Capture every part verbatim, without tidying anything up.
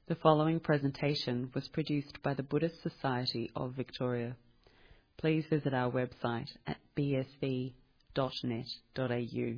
The following presentation was produced by the Buddhist Society of Victoria. Please visit our website at b s v dot net dot a u.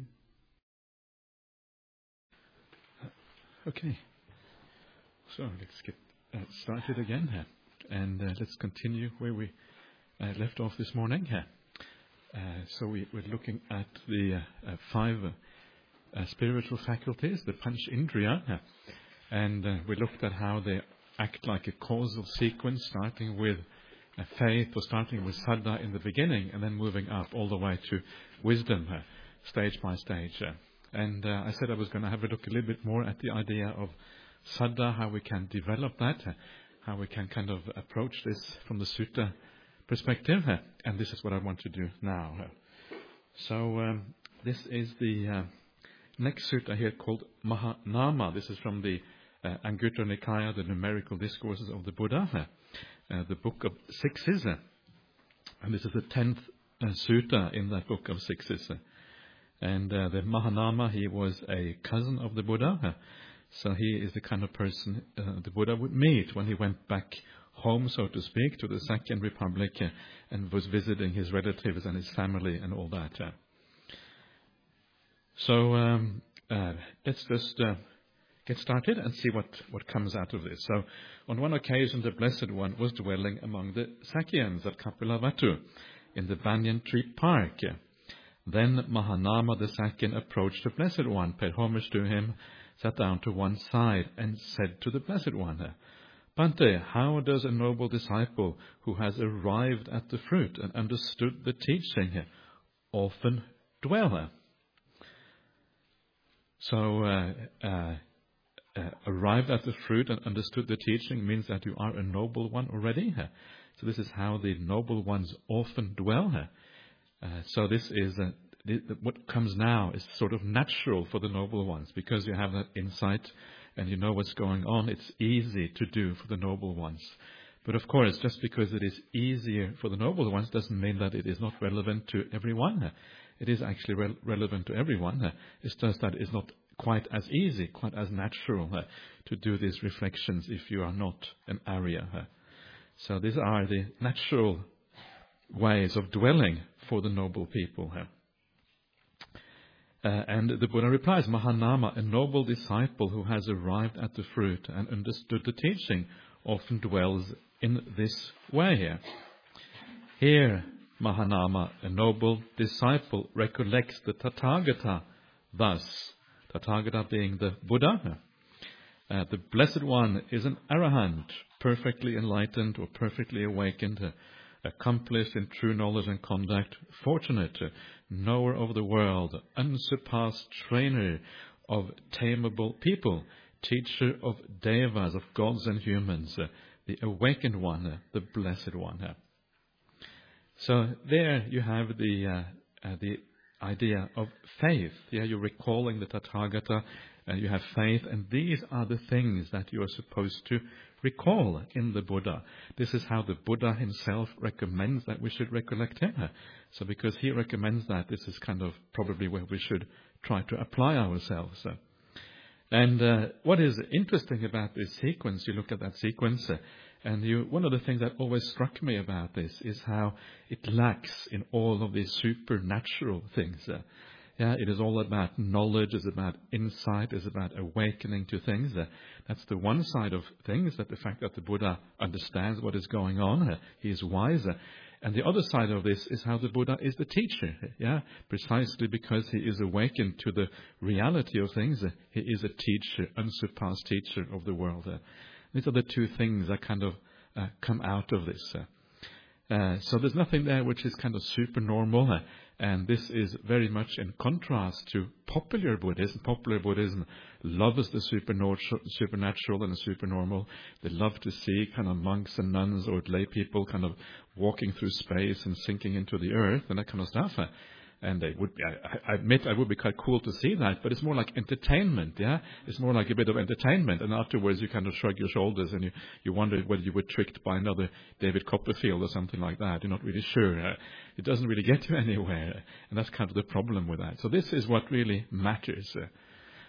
Okay, so let's get uh, started again here, and uh, let's continue where we uh, left off this morning here. Uh, so we, we're looking at the uh, uh, five uh, uh, spiritual faculties, the Panch Indriya, uh, and uh, we looked at how they act like a causal sequence, starting with uh, faith, or starting with saddha in the beginning, and then moving up all the way to wisdom, uh, stage by stage. Uh. And uh, I said I was going to have a look a little bit more at the idea of saddha, how we can develop that, uh, how we can kind of approach this from the sutta perspective, uh, and this is what I want to do now. Uh. So um, this is the uh, next sutta here called Mahanama. This is from the uh, Anguttara Nikaya, the Numerical Discourses of the Buddha, uh, uh, the book of sixes, uh, and this is the tenth uh, sutta in that book of sixes. Uh. And uh, the Mahanama, he was a cousin of the Buddha, uh, so he is the kind of person uh, the Buddha would meet when he went back home, so to speak, to the Sakyan Republic, uh, and was visiting his relatives and his family and all that. Uh. So um, uh, let's just uh, get started and see what, what comes out of this. So on one occasion, the Blessed One was dwelling among the Sakyans at Kapilavatthu in the Banyan Tree Park. Then Mahanama the Sakyan approached the Blessed One, paid homage to him, sat down to one side, and said to the Blessed One, Bhante, how does a noble disciple who has arrived at the fruit and understood the teaching often dwell? So, uh, uh, uh, arrived at the fruit and understood the teaching means that you are a noble one already. So this is how the noble ones often dwell. Uh, so this is uh, th- what comes now is sort of natural for the noble ones, because you have that insight and you know what's going on. It's easy to do for the noble ones. But of course, just because it is easier for the noble ones doesn't mean that it is not relevant to everyone. It is actually re- relevant to everyone. It's just that it's not quite as easy, quite as natural uh, to do these reflections if you are not an Arya. Uh. So these are the natural ways of dwelling for the noble people. Uh. Uh, and the Buddha replies, Mahanama, a noble disciple who has arrived at the fruit and understood the teaching, often dwells in this way here. Here, Mahanama, a noble disciple, recollects the Tathagata thus. Tathagata being the Buddha. Uh, the Blessed One is an Arahant, perfectly enlightened or perfectly awakened, uh, accomplished in true knowledge and conduct, fortunate, uh, knower of the world, unsurpassed trainer of tameable people, teacher of devas, of gods and humans, uh, the awakened one, uh, the Blessed One. Uh. So there you have the uh, uh, the idea of faith. Yeah, you're recalling the Tathagata, and you have faith, and these are the things that you are supposed to recall in the Buddha. This is how the Buddha himself recommends that we should recollect him. So because he recommends that, this is kind of probably where we should try to apply ourselves. And uh, what is interesting about this sequence, you look at that sequence, uh, and you, one of the things that always struck me about this is how it lacks in all of these supernatural things. Uh, yeah, it is all about knowledge, it's about insight, it's about awakening to things. Uh, that's the one side of things, that the fact that the Buddha understands what is going on, uh, he is wise. Uh, and the other side of this is how the Buddha is the teacher. Yeah, precisely because he is awakened to the reality of things, uh, he is a teacher, unsurpassed teacher of the world. Uh, These are the two things that kind of uh, come out of this. Uh, uh, so there's nothing there which is kind of supernormal, uh, and this is very much in contrast to popular Buddhism. Popular Buddhism loves the supernatural, supernatural and the supernormal. They love to see kind of monks and nuns or lay people kind of walking through space and sinking into the earth and that kind of stuff. Uh, And they would, I, I admit, it would be quite cool to see that, but it's more like entertainment, yeah? It's more like a bit of entertainment, and afterwards you kind of shrug your shoulders and you, you wonder whether you were tricked by another David Copperfield or something like that. You're not really sure. Uh, it doesn't really get you anywhere, and that's kind of the problem with that. So this is what really matters. Uh,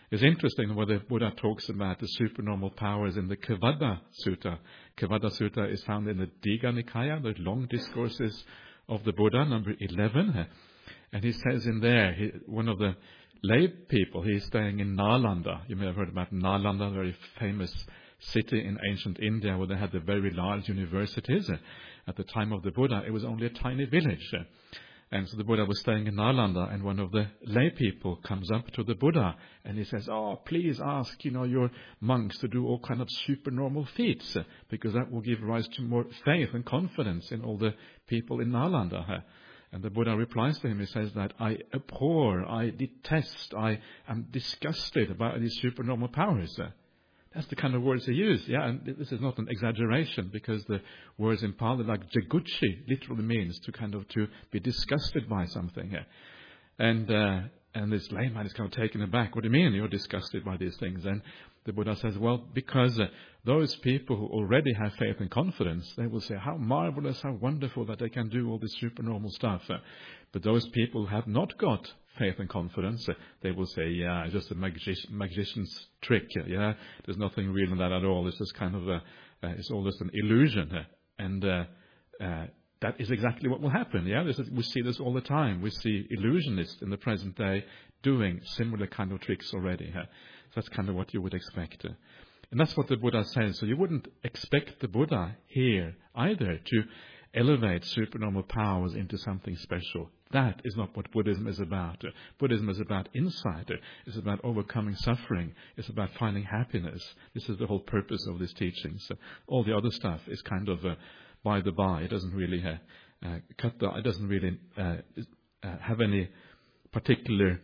It's interesting where the Buddha talks about the supernormal powers in the Kevada Sutta. Kevada Sutta is found in the Digha Nikaya, the long discourses of the Buddha, number eleven. And he says in there, he, one of the lay people, he's staying in Nalanda. You may have heard about Nalanda, a very famous city in ancient India where they had the very large universities. At the time of the Buddha, it was only a tiny village. And so the Buddha was staying in Nalanda, and one of the lay people comes up to the Buddha and he says, "Oh, please ask, you know, your monks to do all kind of supernormal feats, because that will give rise to more faith and confidence in all the people in Nalanda." And the Buddha replies to him, he says that, "I abhor, I detest, I am disgusted by these supernormal powers." That's the kind of words he used. Yeah, and this is not an exaggeration, because the words in Pali, like jaguchi, literally means to kind of to be disgusted by something. Yeah. And uh, and this layman is kind of taken aback. "What do you mean you're disgusted by these things?" And the Buddha says, well, because uh, those people who already have faith and confidence, they will say how marvelous, how wonderful that they can do all this supernormal stuff. Uh, but those people who have not got faith and confidence, uh, they will say, yeah, it's just a magic- magician's trick. Uh, yeah, there's nothing real in that at all. It's just kind of a, uh, it's all just an illusion. Uh, and uh, uh, that is exactly what will happen. Yeah, this is, we see this all the time. We see illusionists in the present day doing similar kind of tricks already. Uh, so that's kind of what you would expect. Uh, and that's what the Buddha says. So you wouldn't expect the Buddha here either to elevate supernormal powers into something special. That is not what Buddhism is about. Buddhism is about insight. It's about overcoming suffering. It's about finding happiness. This is the whole purpose of this teaching. So all the other stuff is kind of uh, by the by. It doesn't really uh, uh, cut the. It doesn't really uh, uh, have any particular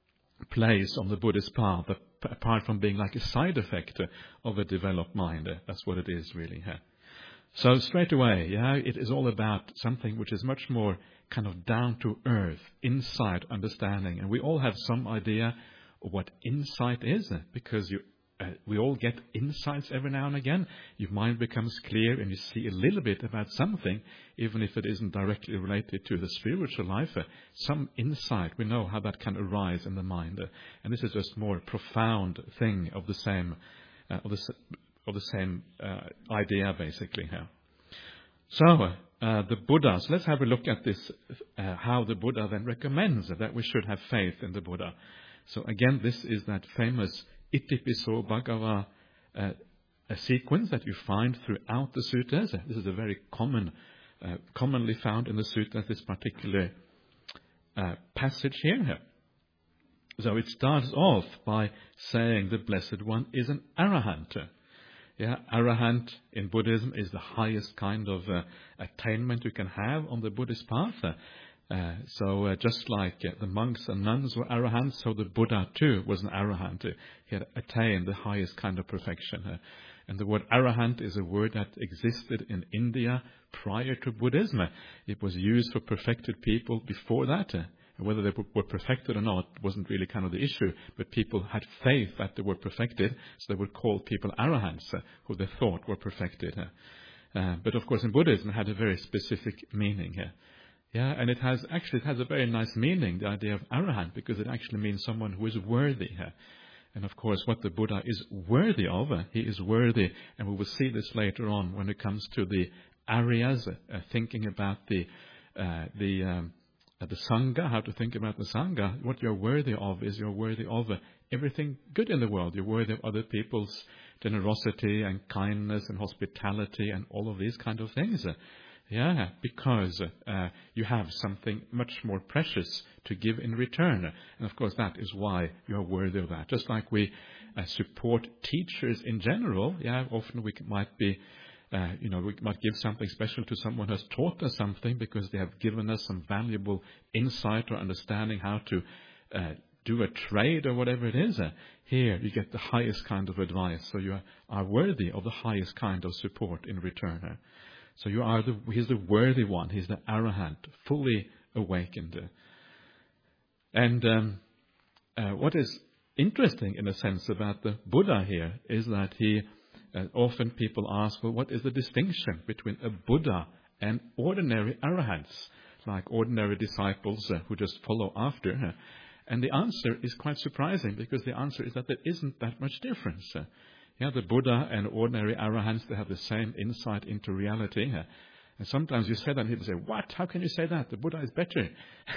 place on the Buddhist path, apart from being like a side effect of a developed mind. That's what it is really. Yeah. So straight away, yeah, it is all about something which is much more kind of down to earth, insight, understanding. And we all have some idea of what insight is, because you, uh, we all get insights every now and again. Your mind becomes clear and you see a little bit about something, even if it isn't directly related to the spiritual life. Uh, some insight, we know how that can arise in the mind. Uh, and this is just more profound thing of the same, uh, of the of the same uh, idea, basically. Here. So, uh, the Buddha, so let's have a look at this, uh, how the Buddha then recommends that we should have faith in the Buddha. So again, this is that famous Itipiso Bhagava uh, a sequence that you find throughout the suttas. This is a very common, uh, commonly found in the suttas, this particular uh, passage here. So it starts off by saying the Blessed One is an Arahant. Yeah, Arahant in Buddhism is the highest kind of uh, attainment you can have on the Buddhist path. Uh, so uh, just like uh, the monks and nuns were Arahants, so the Buddha too was an Arahant. He had attained the highest kind of perfection. Uh, and the word Arahant is a word that existed in India prior to Buddhism. It was used for perfected people before that. Uh, Whether they were perfected or not wasn't really kind of the issue, but people had faith that they were perfected, so they would call people arahants, uh, who they thought were perfected. Uh, uh, but of course, in Buddhism, it had a very specific meaning here. Uh, yeah, and it has actually it has a very nice meaning, the idea of arahant, because it actually means someone who is worthy. Uh, and of course, what the Buddha is worthy of, uh, he is worthy, and we will see this later on when it comes to the Aryas, uh, thinking about the uh, the um, the Sangha, how to think about the Sangha. What you're worthy of is you're worthy of uh, everything good in the world. You're worthy of other people's generosity and kindness and hospitality and all of these kind of things. Uh, yeah, because uh, you have something much more precious to give in return. And of course, that is why you're worthy of that. Just like we uh, support teachers in general, yeah, often we might be Uh, you know, we might give something special to someone who has taught us something because they have given us some valuable insight or understanding how to uh, do a trade or whatever it is. Uh, here, you get the highest kind of advice. So you are, are worthy of the highest kind of support in return. Uh, so you are the, he's the worthy one. He's the Arahant, fully awakened. Uh, and um, uh, what is interesting in a sense about the Buddha here is that he Uh, often people ask, well, what is the distinction between a Buddha and ordinary arahants, like ordinary disciples uh, who just follow after? Uh, And the answer is quite surprising, because the answer is that there isn't that much difference. Uh, yeah, the Buddha and ordinary arahants, they have the same insight into reality. Uh, and sometimes you say that and people say, what? How can you say that? The Buddha is better.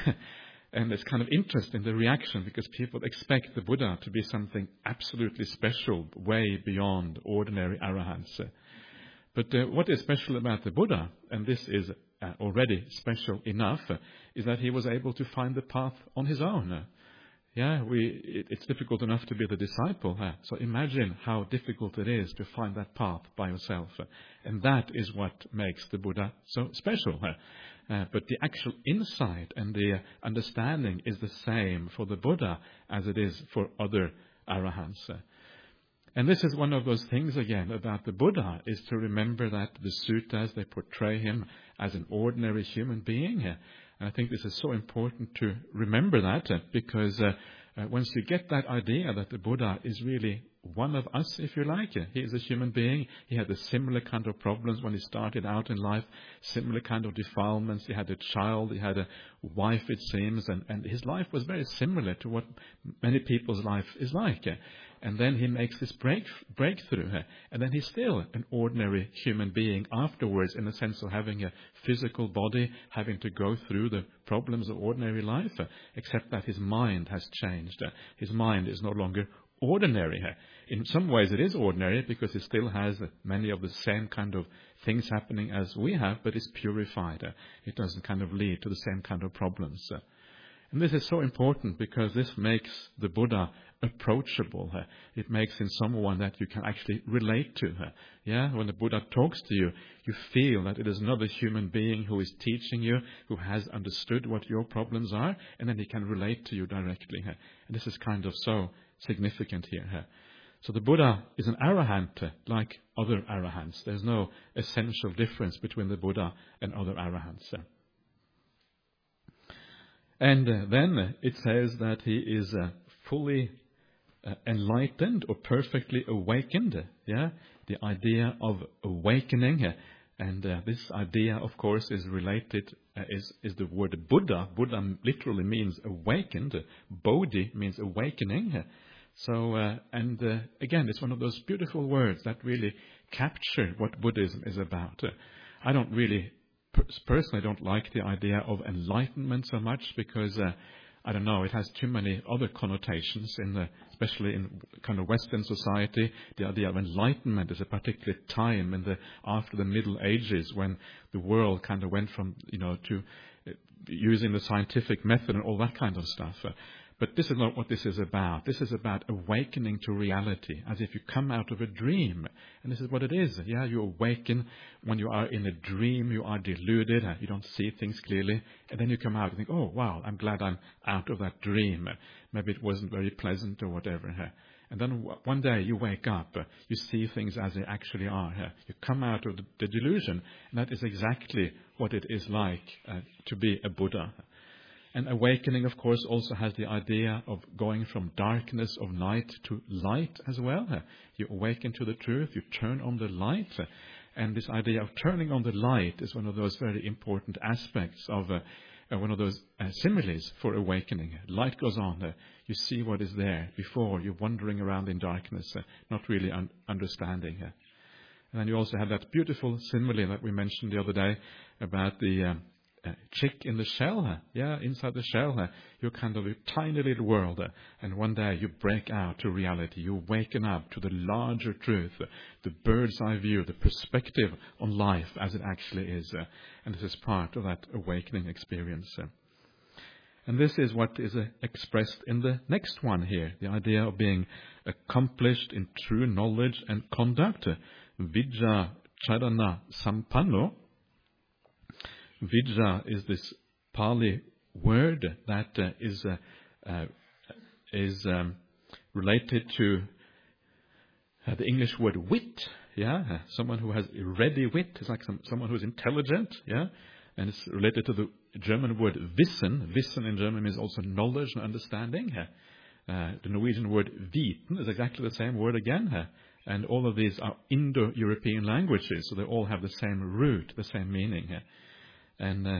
And it's kind of interesting, the reaction, because people expect the Buddha to be something absolutely special, way beyond ordinary arahants. Uh, but uh, what is special about the Buddha, and this is uh, already special enough, uh, is that he was able to find the path on his own. Uh, Yeah, we, it, it's difficult enough to be the disciple. Huh? So imagine how difficult it is to find that path by yourself. Uh, and that is what makes the Buddha so special. Huh? Uh, but the actual insight and the uh, understanding is the same for the Buddha as it is for other arahants. Uh, and this is one of those things, again, about the Buddha, is to remember that the suttas, they portray him as an ordinary human being. Uh, And I think this is so important to remember that, uh, because uh, uh, once you get that idea that the Buddha is really one of us, if you like, uh, he is a human being. He had a similar kind of problems when he started out in life, similar kind of defilements. He had a child, he had a wife, it seems, and, and his life was very similar to what many people's life is like. Uh, And then he makes this break, breakthrough. Uh, and then he's still an ordinary human being afterwards, in the sense of having a physical body, having to go through the problems of ordinary life, uh, except that his mind has changed. Uh, his mind is no longer ordinary. Uh, in some ways it is ordinary, because he still has uh, many of the same kind of things happening as we have, but it's purified. Uh, it doesn't kind of lead to the same kind of problems. Uh, And this is so important, because this makes the Buddha approachable. Uh, it makes him someone that you can actually relate to. Uh, yeah, when the Buddha talks to you, you feel that it is another human being who is teaching you, who has understood what your problems are, and then he can relate to you directly. Uh, and this is kind of so significant here. Uh, so the Buddha is an arahant, uh, like other arahants. There's no essential difference between the Buddha and other arahants. Uh, And uh, then uh, it says that he is uh, fully uh, enlightened or perfectly awakened. Uh, yeah, the idea of awakening, uh, and uh, this idea, of course, is related. Uh, is is the word Buddha? Buddha literally means awakened. Uh, Bodhi means awakening. Uh, so, uh, and uh, again, it's one of those beautiful words that really capture what Buddhism is about. Uh, I don't really. Personally, I don't like the idea of enlightenment so much, because, uh, I don't know, it has too many other connotations, in the, especially in kind of Western society. The idea of enlightenment is a particular time in the, after the Middle Ages, when the world kind of went from, you know, to uh, using the scientific method and all that kind of stuff. Uh, But this is not what this is about. This is about awakening to reality, as if you come out of a dream. And this is what it is. Yeah, you awaken when you are in a dream, you are deluded, you don't see things clearly. And then you come out and think, oh, wow, I'm glad I'm out of that dream. Maybe it wasn't very pleasant or whatever. And then one day you wake up, you see things as they actually are. You come out of the delusion, and that is exactly what it is like uh, to be a Buddha. And awakening, of course, also has the idea of going from darkness of night to light as well. You awaken to the truth, you turn on the light. And this idea of turning on the light is one of those very important aspects of uh, one of those uh, similes for awakening. Light goes on, uh, you see what is there. Before, you're wandering around in darkness, uh, not really un- understanding. Uh. And then you also have that beautiful simile that we mentioned the other day about the Um, Uh, chick in the shell, uh, yeah, inside the shell, uh, you're kind of a tiny little world, uh, and one day you break out to reality, you waken up to the larger truth, uh, the bird's eye view, the perspective on life as it actually is, uh, and this is part of that awakening experience. Uh. And this is what is uh, expressed in the next one here, the idea of being accomplished in true knowledge and conduct, uh, Vijja Charana Sampanno. Vijja is this Pali word that uh, is uh, uh, is um, related to uh, the English word wit. Yeah, uh, someone who has ready wit is like some, someone who is intelligent. Yeah, and it's related to the German word Wissen. Wissen in German means also knowledge and understanding. Uh, the Norwegian word viten is exactly the same word again. Uh, and all of these are Indo-European languages, so they all have the same root, the same meaning. Uh, And uh,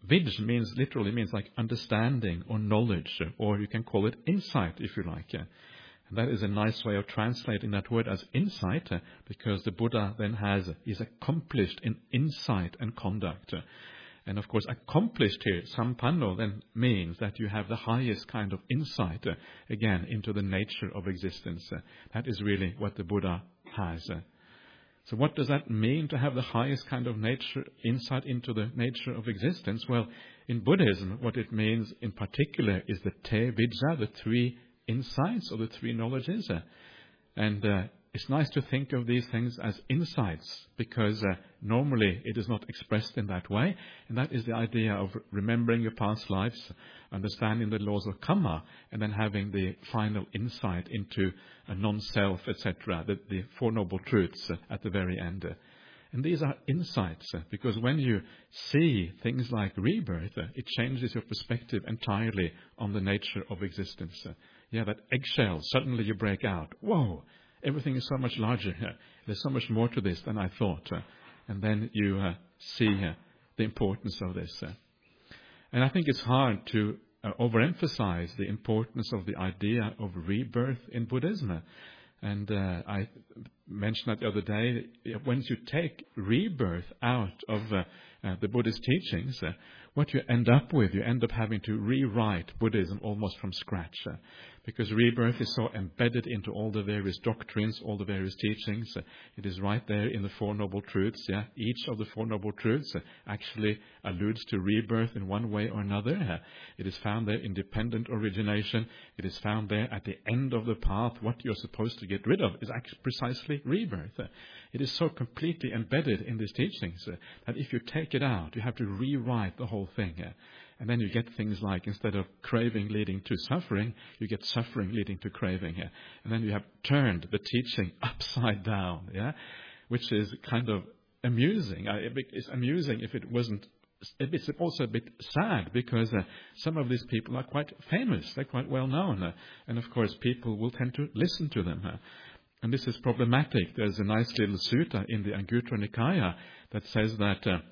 Vidj means literally means like understanding or knowledge, or you can call it insight if you like. And that is a nice way of translating that word as insight, because the Buddha then has is accomplished in insight and conduct. And of course, accomplished here, sampanno, then means that you have the highest kind of insight, uh, again, into the nature of existence. Uh, that is really what the Buddha has. Uh, so what does that mean to have the highest kind of nature, insight into the nature of existence? Well, in Buddhism, what it means in particular is the te vidya, the three insights or the three knowledges. Uh, and uh, It's nice to think of these things as insights, because uh, normally it is not expressed in that way. And that is the idea of remembering your past lives, understanding the laws of karma, and then having the final insight into a non-self, et cetera, the, the Four Noble Truths uh, at the very end. And these are insights, uh, because when you see things like rebirth, uh, it changes your perspective entirely on the nature of existence. Uh, yeah, that eggshell, suddenly you break out. Whoa! Everything is so much larger here. There's so much more to this than I thought. Uh, and then you uh, see uh, the importance of this. Uh. And I think it's hard to uh, overemphasize the importance of the idea of rebirth in Buddhism. Uh, and uh, I mentioned that the other day. Once you take rebirth out of uh, uh, the Buddhist teachings, uh, what you end up with, you end up having to rewrite Buddhism almost from scratch. Uh, Because rebirth is so embedded into all the various doctrines, all the various teachings. Uh, it is right there in the Four Noble Truths. Yeah, each of the Four Noble Truths uh, actually alludes to rebirth in one way or another. Uh, it is found there in dependent origination. It is found there at the end of the path. What you're supposed to get rid of is actually precisely rebirth. Uh, it is so completely embedded in these teachings uh, that if you take it out, you have to rewrite the whole thing. Uh, And then you get things like, instead of craving leading to suffering, you get suffering leading to craving. Yeah? And then you have turned the teaching upside down, yeah, which is kind of amusing. It's amusing if it wasn't. It's also a bit sad, because uh, some of these people are quite famous. They're quite well known. Uh, and of course, people will tend to listen to them. Uh, and this is problematic. There's a nice little sutta in the Anguttara Nikaya that says that Uh,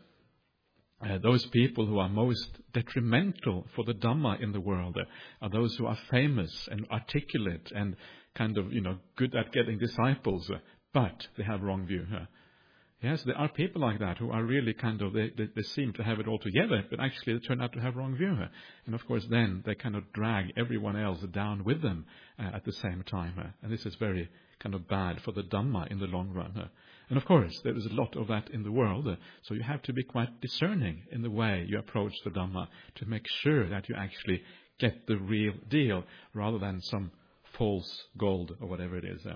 Uh, those people who are most detrimental for the Dhamma in the world uh, are those who are famous and articulate and kind of, you know, good at getting disciples, uh, but they have wrong view. Uh. Yes, there are people like that who are really kind of, they, they, they seem to have it all together, but actually they turn out to have wrong view. Uh. And of course then they kind of drag everyone else down with them uh, at the same time. Uh. And this is very kind of bad for the Dhamma in the long run. Uh. And of course, there is a lot of that in the world, uh, so you have to be quite discerning in the way you approach the Dhamma to make sure that you actually get the real deal rather than some false gold or whatever it is. Uh.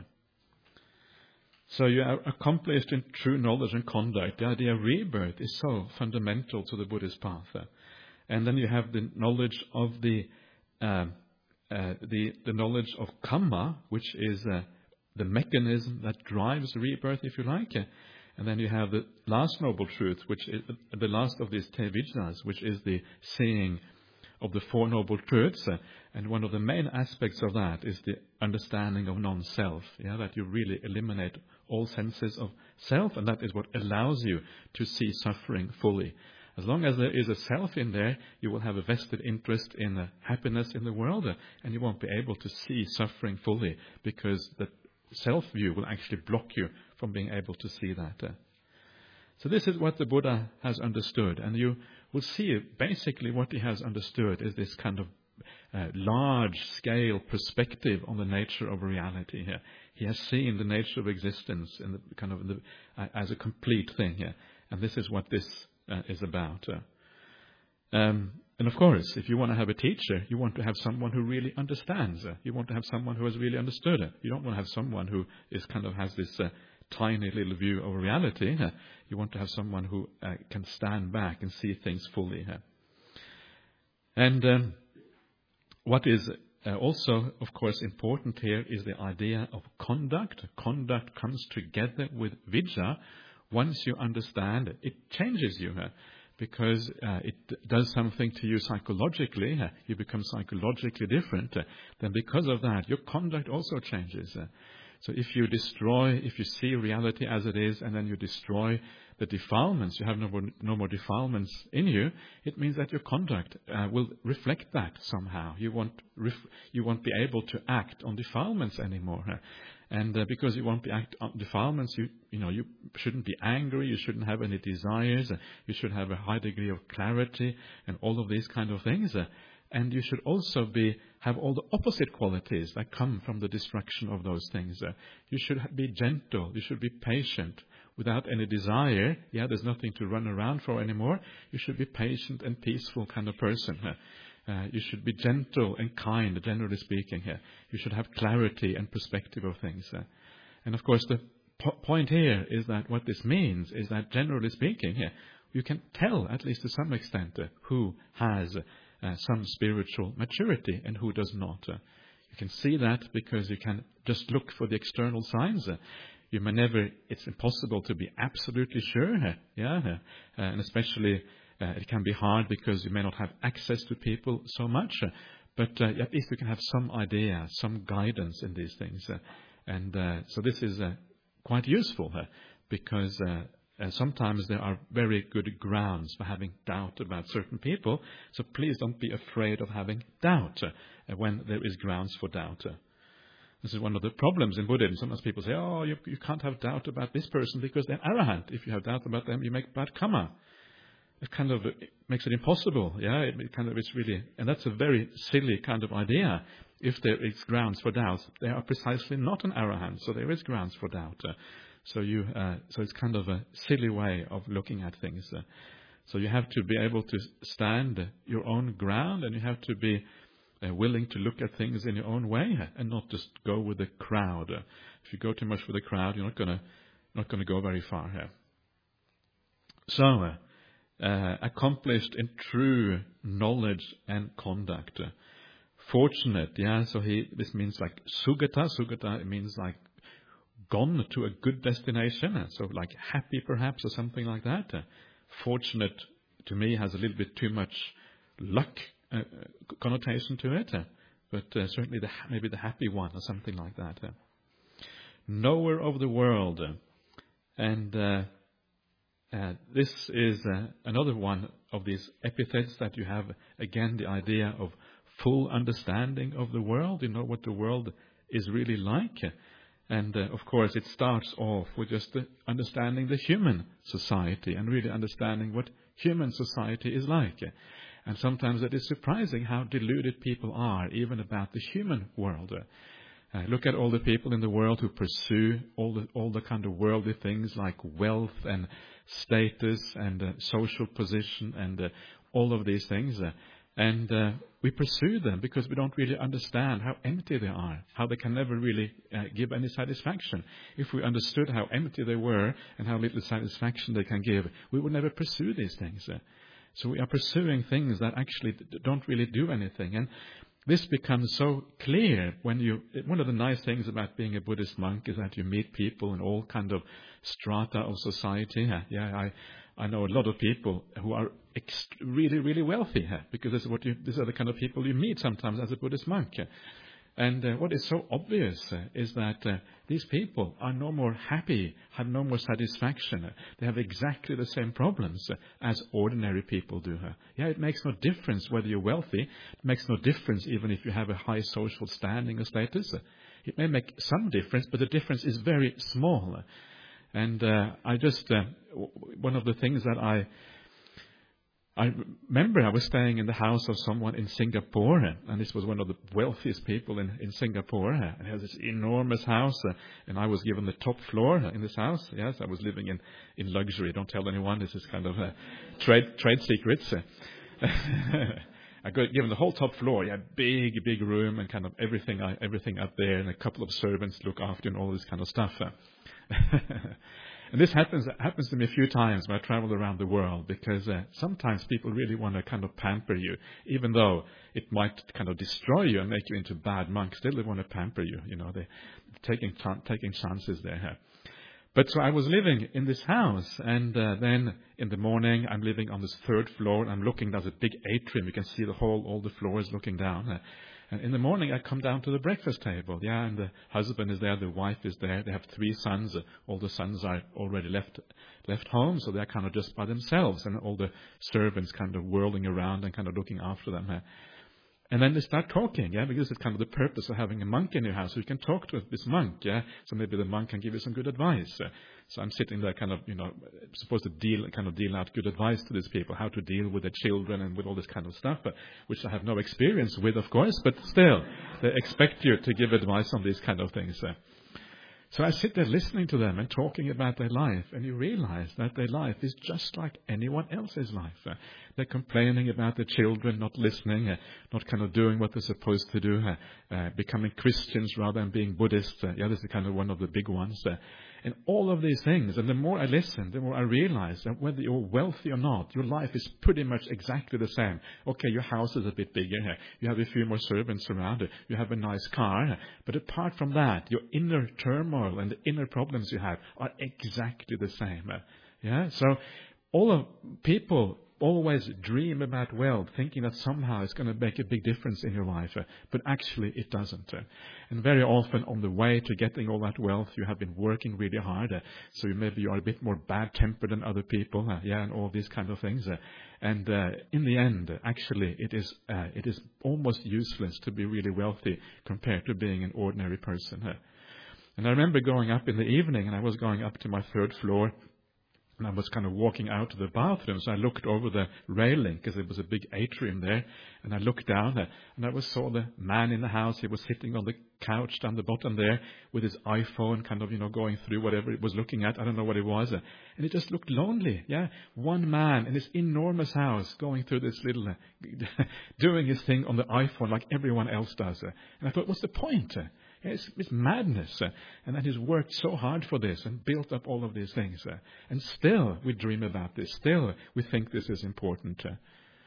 So you are accomplished in true knowledge and conduct. The idea of rebirth is so fundamental to the Buddhist path. Uh. And then you have the knowledge of the uh, uh, the, the knowledge of karma, which is Uh, the mechanism that drives rebirth, if you like. And then you have the last noble truth, which is the last of these te vidyas, which is the seeing of the Four Noble Truths. And one of the main aspects of that is the understanding of non-self, yeah, that you really eliminate all senses of self, and that is what allows you to see suffering fully. As long as there is a self in there, you will have a vested interest in uh, happiness in the world, uh, and you won't be able to see suffering fully, because the self-view will actually block you from being able to see that. Uh. So this is what the Buddha has understood. And you will see basically what he has understood is this kind of uh, large-scale perspective on the nature of reality here. He has seen the nature of existence in the, kind of the, uh, as a complete thing here. And this is what this uh, is about. Uh. Um, And of course, if you want to have a teacher, you want to have someone who really understands. Uh, you want to have someone who has really understood it. You don't want to have someone who is kind of has this uh, tiny little view of reality. Uh, you want to have someone who uh, can stand back and see things fully. Uh. And um, what is uh, also, of course, important here is the idea of conduct. Conduct comes together with vidya. Once you understand it, it changes you. Uh. Because uh, it does something to you psychologically, uh, you become psychologically different, uh, then because of that, your conduct also changes. Uh. So if you destroy, if you see reality as it is, and then you destroy the defilements, you have no more, no more defilements in you, it means that your conduct uh, will reflect that somehow. You won't, ref- you won't be able to act on defilements anymore. And uh, because you won't be act on defilements, you, you know, you shouldn't be angry, you shouldn't have any desires, uh, you should have a high degree of clarity and all of these kind of things. Uh, and you should also be have all the opposite qualities that come from the destruction of those things. Uh, you should be gentle, you should be patient, without any desire. Yeah, there's nothing to run around for anymore. You should be patient and peaceful kind of person. Uh, Uh, you should be gentle and kind, generally speaking here. You should have clarity and perspective of things. Uh, and of course, the po- point here is that what this means is that, generally speaking here, you can tell, at least to some extent, uh, who has uh, some spiritual maturity and who does not. Uh, you can see that because you can just look for the external signs. Uh, you may never, it's impossible to be absolutely sure. Uh, yeah, uh, and especially Uh, it can be hard because you may not have access to people so much, uh, but uh, at least you can have some idea, some guidance in these things. Uh, and uh, so this is uh, quite useful uh, because uh, uh, sometimes there are very good grounds for having doubt about certain people. So please don't be afraid of having doubt uh, when there is grounds for doubt. Uh, This is one of the problems in Buddhism. Sometimes people say, oh, you, you can't have doubt about this person because they're arahant. If you have doubt about them, you make bad karma. It kind of it makes it impossible, yeah. It kind of it's really, and that's a very silly kind of idea. If there is grounds for doubt, they are precisely not an arahant, so there is grounds for doubt. Uh, so you, uh, so it's kind of a silly way of looking at things. Uh, so you have to be able to stand your own ground, and you have to be uh, willing to look at things in your own way, and not just go with the crowd. Uh, if you go too much with the crowd, you're not gonna not gonna go very far here. So. Uh, Uh, accomplished in true knowledge and conduct. Uh, fortunate, yeah, so he, this means like sugata. Sugata, it means like gone to a good destination, uh, so like happy perhaps or something like that. Uh, fortunate, to me, has a little bit too much luck uh, connotation to it, uh, but uh, certainly the, maybe the happy one or something like that. Uh. Knower of the world, uh, and uh, Uh, this is uh, another one of these epithets that you have, again, the idea of full understanding of the world. You know what the world is really like. And, uh, of course, it starts off with just uh, understanding the human society and really understanding what human society is like. And sometimes it is surprising how deluded people are, even about the human world. Uh, look at all the people in the world who pursue all the all the kind of worldly things like wealth and status and uh, social position and uh, all of these things. Uh, and uh, we pursue them because we don't really understand how empty they are, how they can never really uh, give any satisfaction. If we understood how empty they were and how little satisfaction they can give, we would never pursue these things. Uh, so we are pursuing things that actually don't really do anything. And this becomes so clear when you, one of the nice things about being a Buddhist monk is that you meet people in all kind of strata of society. Yeah, I, I know a lot of people who are ext- really, really wealthy because this is what you, these are the kind of people you meet sometimes as a Buddhist monk. And uh, what is so obvious uh, is that uh, these people are no more happy, have no more satisfaction. Uh, they have exactly the same problems uh, as ordinary people do. Uh, yeah, it makes no difference whether you're wealthy. It makes no difference even if you have a high social standing or status. Uh, it may make some difference, but the difference is very small. Uh, and uh, I just, uh, w- one of the things that I I remember I was staying in the house of someone in Singapore, and this was one of the wealthiest people in, in Singapore. And he has this enormous house, uh, and I was given the top floor in this house. Yes, I was living in, in luxury. Don't tell anyone. This is kind of uh, trade trade secrets. I got given the whole top floor. Yeah, big, big room, and kind of everything, uh, everything up there, and a couple of servants look after, and all this kind of stuff. And this happens happens to me a few times when I travel around the world, because uh, sometimes people really want to kind of pamper you, even though it might kind of destroy you and make you into bad monks. Still, they want to pamper you. You know, they're taking ch- taking chances there. But so I was living in this house, and uh, then in the morning I'm living on this third floor, and I'm looking. There's a big atrium. You can see the whole, all the floors looking down. Uh, And in the morning, I come down to the breakfast table, yeah, and the husband is there, the wife is there. They have three sons. All the sons are already left left home, so they're kind of just by themselves, and all the servants kind of whirling around and kind of looking after them. Uh, And then they start talking, yeah, because it's kind of the purpose of having a monk in your house. So you can talk to this monk, yeah. So maybe the monk can give you some good advice. Uh, so I'm sitting there kind of, you know, supposed to deal, kind of deal out good advice to these people, how to deal with their children and with all this kind of stuff, but, which I have no experience with, of course, but still, they expect you to give advice on these kind of things. Uh, So I sit there listening to them and talking about their life, and you realize that their life is just like anyone else's life. Uh, they're complaining about their children not listening, uh, not kind of doing what they're supposed to do, uh, uh, becoming Christians rather than being Buddhists. Uh, yeah, this is kind of one of the big ones. Uh, and all of these things, and the more I listen, the more I realize that whether you're wealthy or not, your life is pretty much exactly the same. Okay, your house is a bit bigger here. You have a few more servants around it. You have a nice car. But apart from that, your inner turmoil and the inner problems you have are exactly the same. Yeah, so all of people always dream about wealth, thinking that somehow it's going to make a big difference in your life, uh, but actually it doesn't. Uh, and very often on the way to getting all that wealth, you have been working really hard, uh, so you maybe you are a bit more bad-tempered than other people, uh, yeah, and all these kind of things. Uh, and uh, in the end, uh, actually, it is uh, it is almost useless to be really wealthy compared to being an ordinary person. Uh. And I remember going up in the evening, and I was going up to my third floor. And I was kind of walking out to the bathroom, so I looked over the railing, because there was a big atrium there, and I looked down there, and I was saw the man in the house. He was sitting on the couch down the bottom there with his iPhone, kind of, you know, going through whatever it was looking at. I don't know what it was. And it just looked lonely, yeah. One man in this enormous house going through this little, uh, doing his thing on the iPhone like everyone else does. Uh, and I thought, what's the point? Uh, It's, it's madness. Uh, and then he's worked so hard for this and built up all of these things. Uh, and still we dream about this. Still we think this is important. Uh,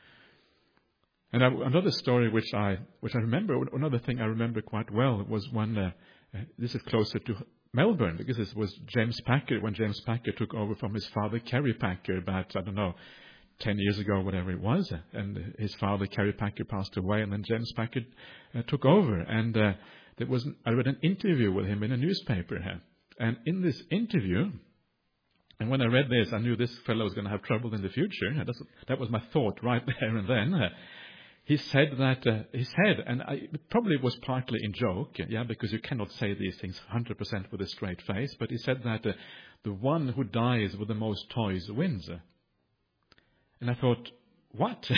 and I, another story which I which I remember, another thing I remember quite well was when, uh, uh, this is closer to Melbourne, because this was James Packer, when James Packer took over from his father, Kerry Packer, about, I don't know, ten years ago, whatever it was. And his father, Kerry Packer, passed away, and then James Packer uh, took over. And uh, There was, I read an interview with him in a newspaper here. And in this interview, and when I read this, I knew this fellow was going to have trouble in the future. That's, that was my thought right there and then. Uh, he said that, uh, he said, and I, it probably was partly in joke, yeah, because you cannot say these things one hundred percent with a straight face, but he said that uh, the one who dies with the most toys wins. And I thought, what?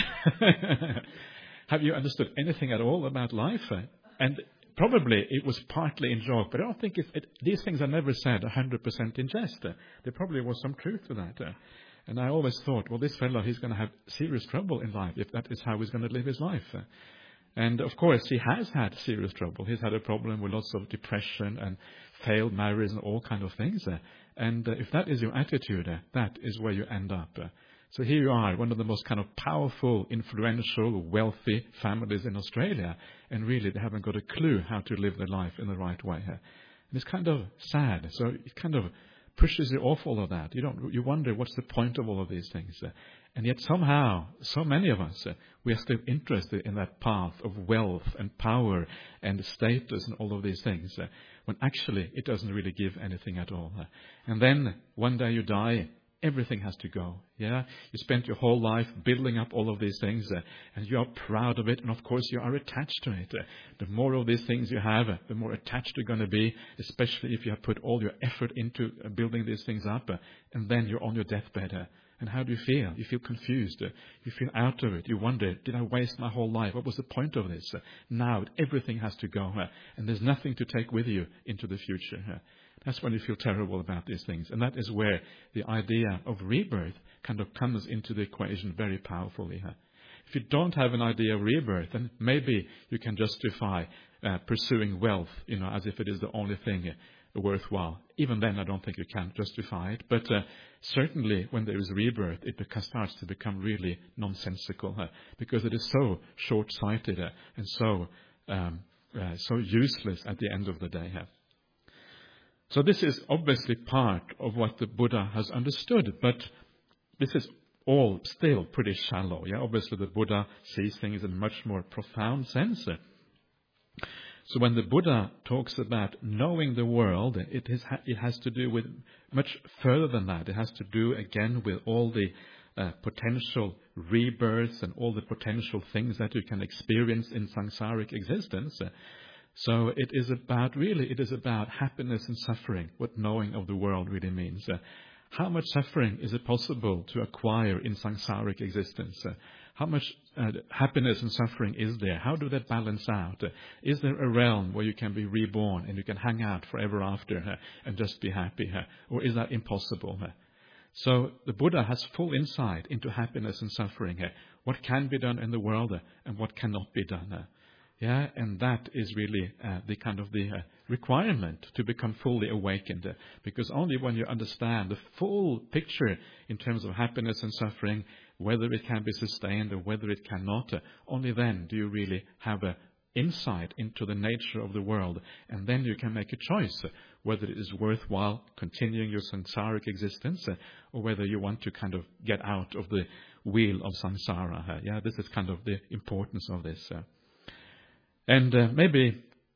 Have you understood anything at all about life? And probably it was partly in joke, but I don't think it's, it, these things are never said one hundred percent in jest. There probably was some truth to that. And I always thought, well, this fellow, he's going to have serious trouble in life if that is how he's going to live his life. And of course, he has had serious trouble. He's had a problem with lots of depression and failed marriages and all kind of things. And if that is your attitude, that is where you end up. So here you are, one of the most kind of powerful, influential, wealthy families in Australia, and really they haven't got a clue how to live their life in the right way. And it's kind of sad. So it kind of pushes you off all of that. You don't. You wonder what's the point of all of these things. And yet somehow, so many of us, we are still interested in that path of wealth and power and status and all of these things, when actually it doesn't really give anything at all. And then one day you die. Everything has to go. Yeah, you spent your whole life building up all of these things, uh, and you are proud of it, and of course you are attached to it. Uh, the more of these things you have, uh, the more attached you're going to be, especially if you have put all your effort into uh, building these things up, uh, and then you're on your deathbed. Uh, and how do you feel? You feel confused. Uh, you feel out of it. You wonder, did I waste my whole life? What was the point of this? Uh, now everything has to go, uh, and there's nothing to take with you into the future. Uh, That's when you feel terrible about these things. And that is where the idea of rebirth kind of comes into the equation very powerfully. If you don't have an idea of rebirth, then maybe you can justify uh, pursuing wealth, you know, as if it is the only thing uh, worthwhile. Even then, I don't think you can justify it. But uh, certainly when there is rebirth, it beca- starts to become really nonsensical uh, because it is so short-sighted uh, and so, um, uh, so useless at the end of the day. Uh. So this is obviously part of what the Buddha has understood, but this is all still pretty shallow. Yeah, obviously the Buddha sees things in a much more profound sense. So when the Buddha talks about knowing the world, it, is, it has to do with much further than that. It has to do, again, with all the uh, potential rebirths and all the potential things that you can experience in samsaric existence. So it is about, really, it is about happiness and suffering, what knowing of the world really means. Uh, how much suffering is it possible to acquire in samsaric existence? Uh, how much uh, happiness and suffering is there? How do that balance out? Uh, is there a realm where you can be reborn and you can hang out forever after uh, and just be happy? Uh, or is that impossible? Uh, so the Buddha has full insight into happiness and suffering. Uh, what can be done in the world uh, and what cannot be done. Uh, Yeah, and that is really uh, the kind of the uh, requirement to become fully awakened. Uh, because only when you understand the full picture in terms of happiness and suffering, whether it can be sustained or whether it cannot, uh, only then do you really have an insight into the nature of the world. And then you can make a choice uh, whether it is worthwhile continuing your samsaric existence uh, or whether you want to kind of get out of the wheel of samsara. Uh, yeah, this is kind of the importance of this. Uh. And uh, maybe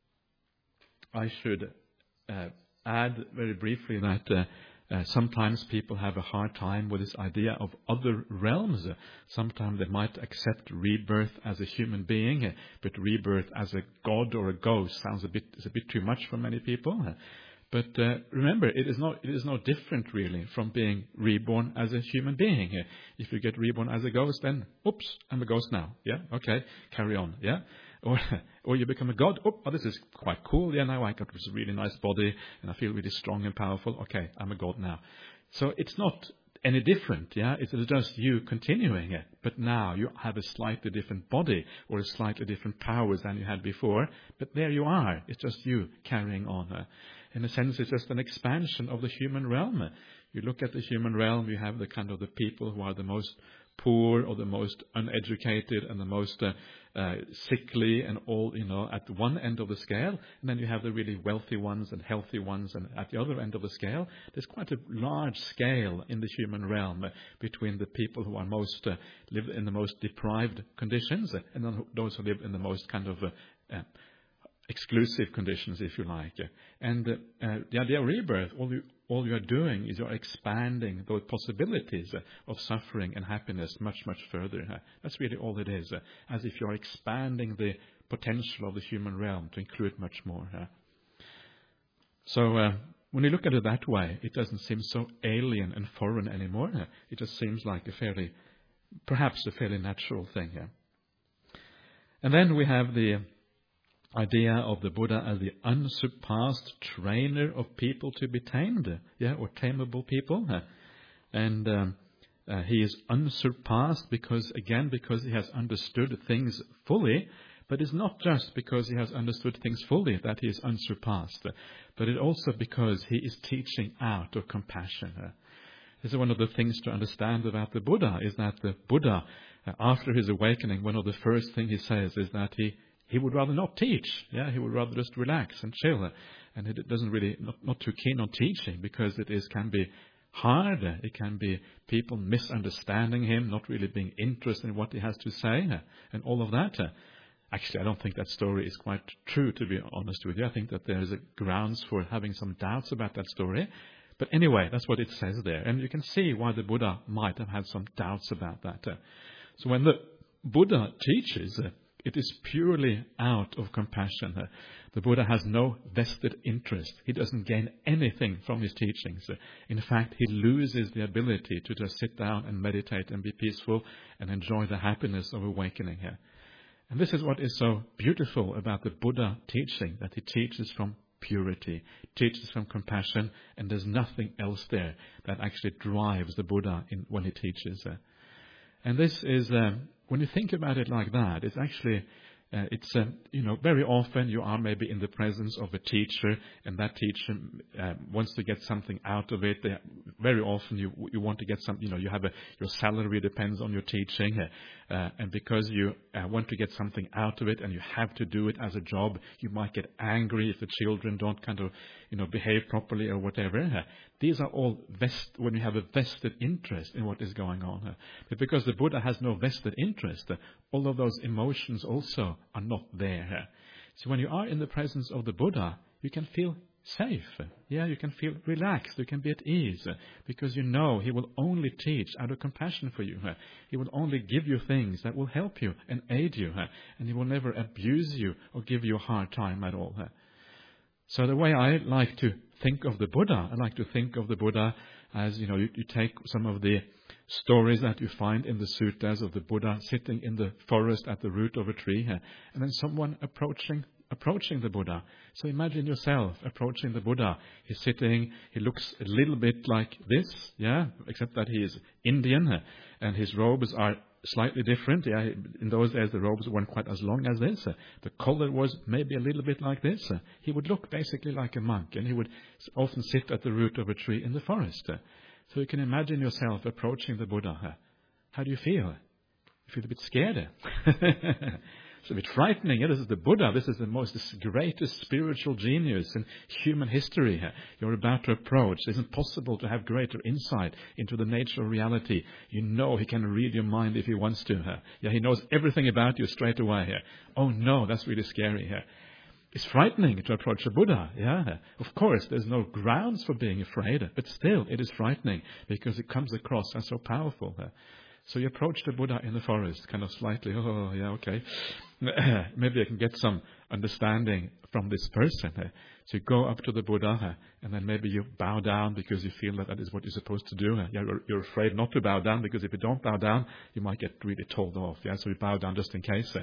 I should uh, add very briefly that uh, uh, sometimes people have a hard time with this idea of other realms. Uh, sometimes they might accept rebirth as a human being, uh, but rebirth as a god or a ghost sounds a bit is a bit too much for many people. Uh, but uh, remember, it is not it is no different really from being reborn as a human being. Uh, if you get reborn as a ghost, then oops, I'm a ghost now. Yeah, okay, carry on. Yeah. Or, or you become a god. Oh, oh, this is quite cool. Yeah, now I got this really nice body and I feel really strong and powerful. Okay, I'm a god now. So it's not any different. Yeah, it's just you continuing it. But now you have a slightly different body or a slightly different powers than you had before. But there you are. It's just you carrying on. Uh, in a sense, it's just an expansion of the human realm. Uh, you look at the human realm, you have the kind of the people who are the most poor or the most uneducated and the most uh, uh, sickly and all, you know, at one end of the scale. And then you have the really wealthy ones and healthy ones. And at the other end of the scale, there's quite a large scale in the human realm uh, between the people who are most, uh, live in the most deprived conditions uh, and then those who live in the most kind of uh, uh, exclusive conditions, if you like. And uh, uh, the idea of rebirth, all you, all you are doing is you're expanding those possibilities uh, of suffering and happiness much, much further. Uh, that's really all it is, uh, as if you're expanding the potential of the human realm to include much more. Uh. So uh, when you look at it that way, it doesn't seem so alien and foreign anymore. Uh. It just seems like a fairly, perhaps a fairly natural thing. Uh. And then we have the idea of the Buddha as the unsurpassed trainer of people to be tamed, yeah, or tameable people. And um, uh, he is unsurpassed because, again, because he has understood things fully, but it's not just because he has understood things fully that he is unsurpassed, but it also because he is teaching out of compassion. This is one of the things to understand about the Buddha, is that the Buddha, uh, after his awakening, one of the first things he says is that he He would rather not teach. Yeah, he would rather just relax and chill. And it doesn't really, not, not too keen on teaching because it is can be hard. It can be people misunderstanding him, not really being interested in what he has to say, and all of that. Actually, I don't think that story is quite true, to be honest with you. I think that there is a grounds for having some doubts about that story. But anyway, that's what it says there. And you can see why the Buddha might have had some doubts about that. So when the Buddha teaches, it is purely out of compassion. The Buddha has no vested interest. He doesn't gain anything from his teachings. In fact, he loses the ability to just sit down and meditate and be peaceful and enjoy the happiness of awakening here. And this is what is so beautiful about the Buddha teaching, that he teaches from purity, teaches from compassion, and there's nothing else there that actually drives the Buddha in, when he teaches. And this is, um, when you think about it like that, it's actually, uh, it's, uh, you know, very often you are maybe in the presence of a teacher, and that teacher uh, wants to get something out of it. They, very often you you want to get some, you know, you have a, your salary depends on your teaching, uh, and because you uh, want to get something out of it and you have to do it as a job, you might get angry if the children don't kind of, you know, behave properly or whatever. These are all vest when you have a vested interest in what is going on. But because the Buddha has no vested interest, all of those emotions also are not there. So when you are in the presence of the Buddha, you can feel safe. Yeah, you can feel relaxed. You can be at ease because you know he will only teach out of compassion for you. He will only give you things that will help you and aid you, and he will never abuse you or give you a hard time at all. So the way I like to think of the Buddha, I like to think of the Buddha as, you know, you, you take some of the stories that you find in the suttas of the Buddha sitting in the forest at the root of a tree, and then someone approaching approaching the Buddha. So imagine yourself approaching the Buddha. He's sitting, he looks a little bit like this, yeah, except that he is Indian, and his robes are slightly different. Yeah, in those days the robes weren't quite as long as this. The collar was maybe a little bit like this. He would look basically like a monk, and he would often sit at the root of a tree in the forest. So you can imagine yourself approaching the Buddha. How do you feel? You feel a bit scared. It's a bit frightening. Yeah, this is the Buddha. This is the most, this greatest spiritual genius in human history. You're about to approach. It's impossible to have greater insight into the nature of reality. You know he can read your mind if he wants to. Yeah, he knows everything about you straight away. Oh no, that's really scary. It's frightening to approach a Buddha. Yeah, of course, there's no grounds for being afraid, but still, it is frightening because it comes across as so powerful. So you approach the Buddha in the forest, kind of slightly, oh, yeah, okay. Maybe I can get some understanding from this person. So you go up to the Buddha, and then maybe you bow down because you feel that that is what you're supposed to do. You're, you're afraid not to bow down because if you don't bow down, you might get really told off. Yeah, so you bow down just in case.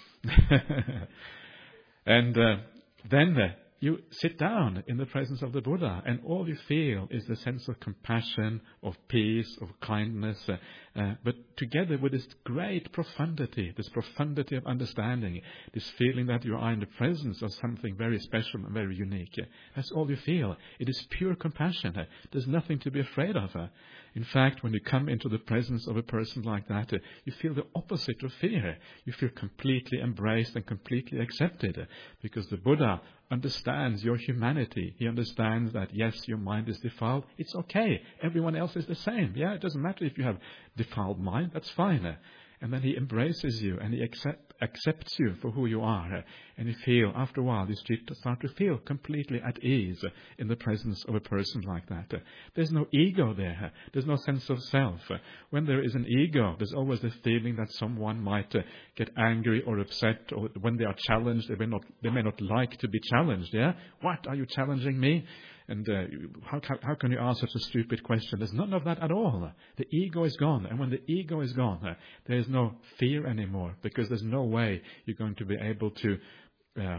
And uh, then uh, you sit down in the presence of the Buddha, and all you feel is the sense of compassion, of peace, of kindness, uh, uh, but together with this great profundity, this profundity of understanding, this feeling that you are in the presence of something very special and very unique. That's all you feel. It is pure compassion. There's nothing to be afraid of. In fact, when you come into the presence of a person like that, you feel the opposite of fear. You feel completely embraced and completely accepted, because the Buddha understands your humanity. He understands that, yes, your mind is defiled. It's okay. Everyone else is the same. Yeah, it doesn't matter if you have defiled mind. That's fine. And then he embraces you, and he accept, accepts you for who you are. And you feel, after a while, you start to feel completely at ease in the presence of a person like that. There's no ego there. There's no sense of self. When there is an ego, there's always the feeling that someone might get angry or upset, or when they are challenged, they may not, they may not like to be challenged. Yeah, what, are you challenging me? And uh, how, how can you ask such a stupid question? There's none of that at all. The ego is gone. And when the ego is gone, uh, there is no fear anymore, because there's no way you're going to be able to, uh,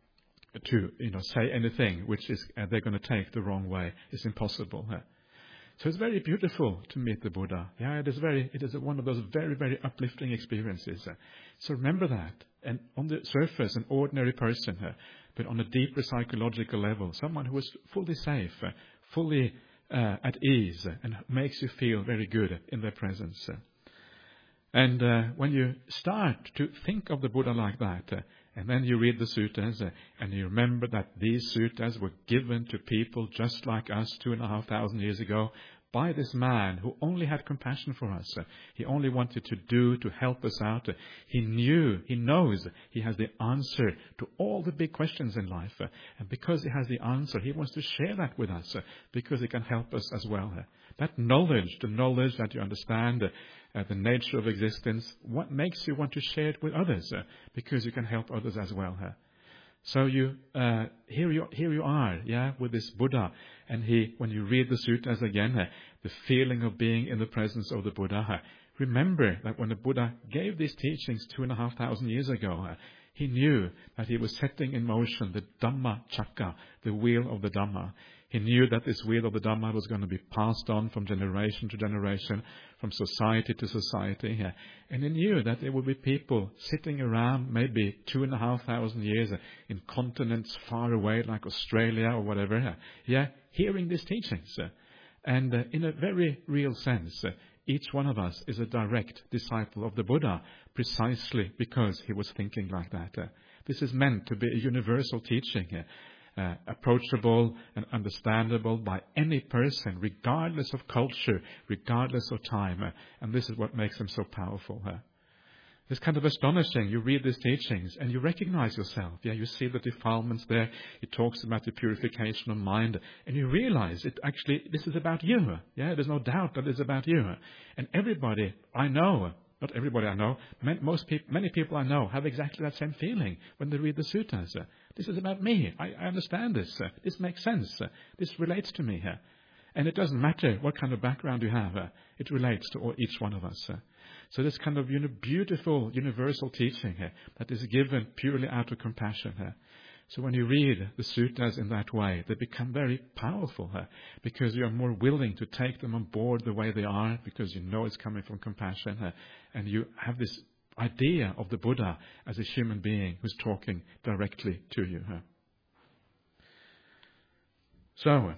to you know, say anything which is uh, they're going to take the wrong way. It's impossible. Uh. So it's very beautiful to meet the Buddha. Yeah, it is very. It is one of those very, very uplifting experiences. Uh. So remember that. And on the surface, an ordinary person, uh, but on a deeper psychological level, someone who is fully safe, uh, fully uh, at ease, uh, and makes you feel very good in their presence. Uh. And uh, when you start to think of the Buddha like that, uh, and then you read the suttas, uh, and you remember that these suttas were given to people just like us two and a half thousand years ago, by this man who only had compassion for us. He only wanted to do, to help us out. He knew, he knows he has the answer to all the big questions in life. And because he has the answer, he wants to share that with us, because it can help us as well. That knowledge, the knowledge that you understand uh, the nature of existence, what makes you want to share it with others? Uh, because you can help others as well. Uh. So you, uh, here you, here you are, yeah, with this Buddha. And he, when you read the suttas again, uh, the feeling of being in the presence of the Buddha, uh, remember that when the Buddha gave these teachings two and a half thousand years ago, uh, he knew that he was setting in motion the Dhamma Chakra, the wheel of the Dhamma. He knew that this wheel of the Dhamma was going to be passed on from generation to generation, from society to society. Uh, and he knew that there would be people sitting around maybe two and a half thousand years uh, in continents far away like Australia or whatever, uh, yeah, hearing these teachings. Uh, and uh, in a very real sense, uh, each one of us is a direct disciple of the Buddha, precisely because he was thinking like that. Uh, this is meant to be a universal teaching, uh, uh, approachable and understandable by any person, regardless of culture, regardless of time. Uh, and this is what makes them so powerful. Uh. It's kind of astonishing. You read these teachings and you recognize yourself. Yeah, you see the defilements there. It talks about the purification of mind, and you realize it actually, this is about you. Yeah, there's no doubt that it's about you. And everybody I know, not everybody I know, most people, many people I know have exactly that same feeling when they read the suttas. This is about me. I, I understand this. This makes sense. This relates to me here. And it doesn't matter what kind of background you have. It relates to all, each one of us. So this kind of you know, beautiful universal teaching here that is given purely out of compassion here. So when you read the suttas in that way, they become very powerful here because you are more willing to take them on board the way they are because you know it's coming from compassion here. And you have this idea of the Buddha as a human being who's talking directly to you here. So,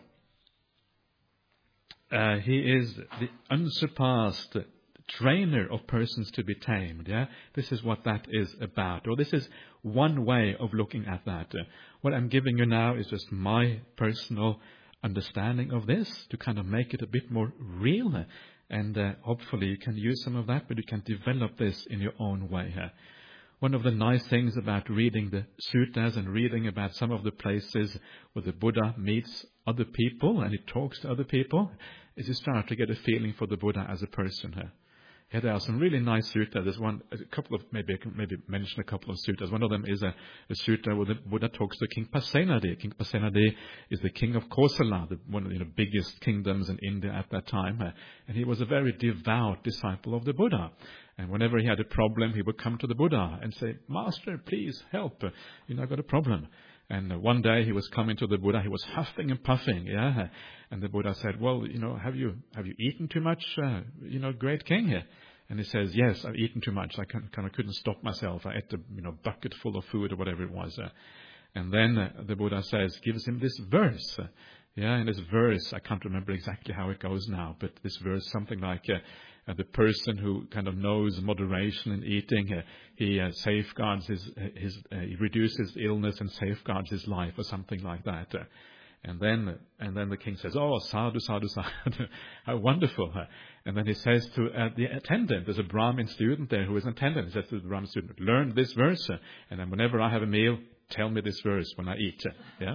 uh, he is the unsurpassed trainer of persons to be tamed. Yeah, this is what that is about, or this is one way of looking at that. Uh, what I'm giving you now is just my personal understanding of this to kind of make it a bit more real, and uh, hopefully you can use some of that, but you can develop this in your own way here. One of the nice things about reading the suttas and reading about some of the places where the Buddha meets other people and he talks to other people is you start to get a feeling for the Buddha as a person here. Yeah, there are some really nice suttas. There's one, a couple of, maybe I can maybe mention a couple of suttas. One of them is a, a sutta where the Buddha talks to King Pasenadi. King Pasenadi is the king of Kosala, the, one of the you know, biggest kingdoms in India at that time. Uh, and he was a very devout disciple of the Buddha. And whenever he had a problem, he would come to the Buddha and say, "Master, please help. You know, I've got a problem." And one day he was coming to the Buddha, he was huffing and puffing, yeah. And the Buddha said, "Well, you know, have you have you eaten too much, uh, you know, great king here?" And he says, "Yes, I've eaten too much. I kind of couldn't stop myself. I ate a you know bucket full of food or whatever it was." Uh, and then uh, the Buddha says, gives him this verse. Uh, yeah, and this verse, I can't remember exactly how it goes now, but this verse, something like, uh, Uh, the person who kind of knows moderation in eating, uh, he uh, safeguards his, his uh, he reduces illness and safeguards his life, or something like that. Uh, and then, and then the king says, "Oh, sadhu, sadhu, sadhu, how wonderful!" Uh, and then he says to uh, the attendant, there's a Brahmin student there who is an attendant. He says to the Brahmin student, "Learn this verse, uh, and then whenever I have a meal, tell me this verse when I eat." Uh, yeah,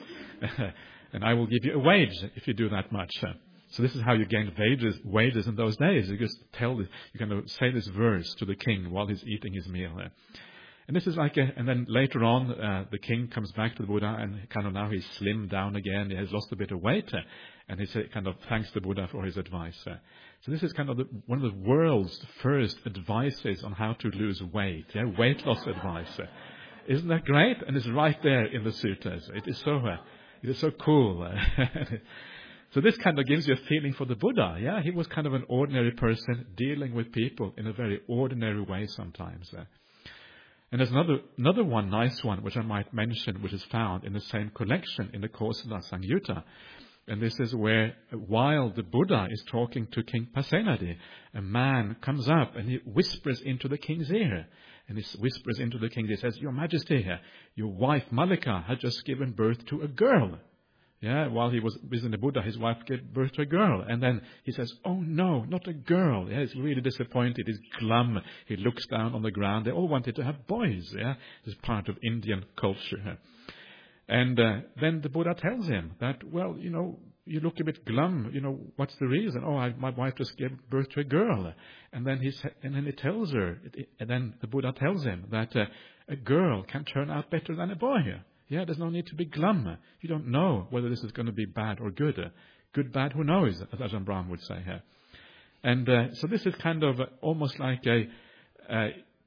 and I will give you a wage if you do that much. Uh, So this is how you gained wages, wages in those days. You just tell, you kind of say this verse to the king while he's eating his meal. And this is like a, and then later on, uh, the king comes back to the Buddha and kind of now he's slimmed down again. He has lost a bit of weight. Uh, and he say, kind of thanks the Buddha for his advice. Uh, so this is kind of the, one of the world's first advices on how to lose weight. Yeah, weight loss advice. Uh, isn't that great? And it's right there in the suttas. It is so, uh, it is so cool. Uh, So this kind of gives you a feeling for the Buddha. Yeah, he was kind of an ordinary person dealing with people in a very ordinary way sometimes. Uh, and there's another another one, nice one, which I might mention, which is found in the same collection in the Kosala Sangyutta. And this is where, while the Buddha is talking to King Pasenadi, a man comes up and he whispers into the king's ear. And he whispers into the king, he says, "Your Majesty, your wife Mallika had just given birth to a girl." Yeah, while he was visiting the Buddha, his wife gave birth to a girl. And then he says, "Oh no, not a girl." Yeah, he's really disappointed. He's glum. He looks down on the ground. They all wanted to have boys. Yeah, this is part of Indian culture. And uh, then the Buddha tells him that, "Well, you know, you look a bit glum. You know, what's the reason?" "Oh, I, my wife just gave birth to a girl." And then he and then he tells her, and then the Buddha tells him that uh, a girl can turn out better than a boy. Yeah, there's no need to be glum. You don't know whether this is going to be bad or good. Good, bad, who knows, as Ajahn Brahm would say here. And uh, so this is kind of almost like a, uh,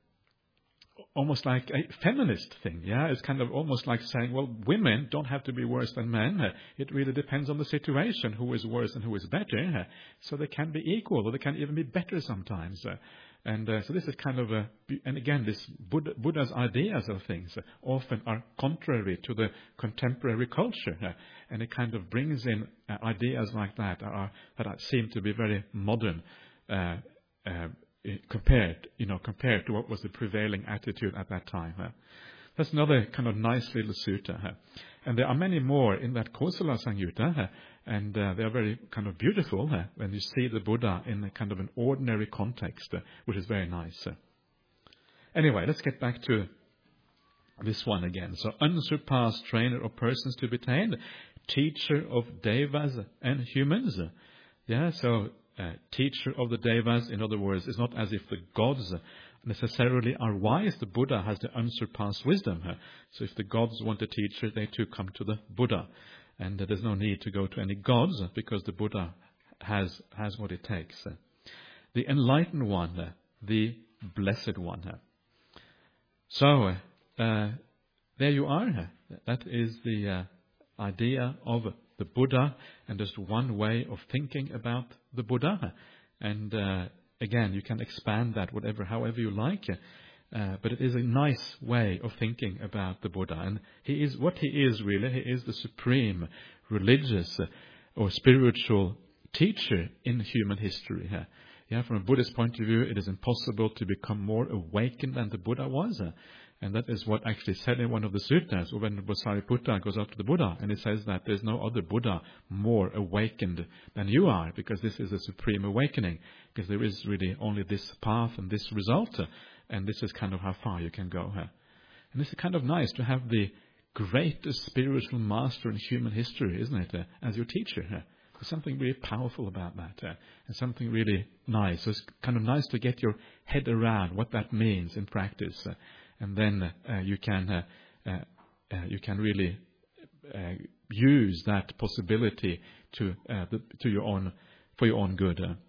almost like a feminist thing. Yeah, it's kind of almost like saying, well, women don't have to be worse than men. It really depends on the situation, who is worse and who is better. So they can be equal, or they can even be better sometimes. And uh, so this is kind of a, and again, this Buddha, Buddha's ideas of things uh, often are contrary to the contemporary culture. Uh, and it kind of brings in uh, ideas like that are, that are, seem to be very modern uh, uh, compared, you know, compared to what was the prevailing attitude at that time. Uh. That's another kind of nice little sutta. Uh. And there are many more in that Kosala Sangyutta. Uh, And uh, they are very kind of beautiful uh, when you see the Buddha in a kind of an ordinary context, uh, which is very nice. Uh. anyway, let's get back to this one again. So, unsurpassed trainer of persons to be tamed, teacher of devas and humans. Yeah, so uh, teacher of the devas, in other words, it's not as if the gods necessarily are wise. The Buddha has the unsurpassed wisdom. So if the gods want a teacher, they too come to the Buddha. And there's no need to go to any gods because the Buddha has, has what it takes. The enlightened one, the blessed one. So, uh, there you are. That is the uh, idea of the Buddha, and just one way of thinking about the Buddha. And uh, again, you can expand that whatever, however you like. Uh, but it is a nice way of thinking about the Buddha. And he is what he is really. He is the supreme religious or spiritual teacher in human history. Yeah, from a Buddhist point of view, it is impossible to become more awakened than the Buddha was. And that is what actually said in one of the suttas, when Sariputta goes up to the Buddha, and he says that there's no other Buddha more awakened than you are, because this is a supreme awakening, because there is really only this path and this result, and this is kind of how far you can go. And this is kind of nice to have the greatest spiritual master in human history, isn't it, as your teacher. There's something really powerful about that, and something really nice. So it's kind of nice to get your head around what that means in practice. And then uh, you can uh, uh, uh, you can really uh, use that possibility to uh, the, to your own for your own good. Uh.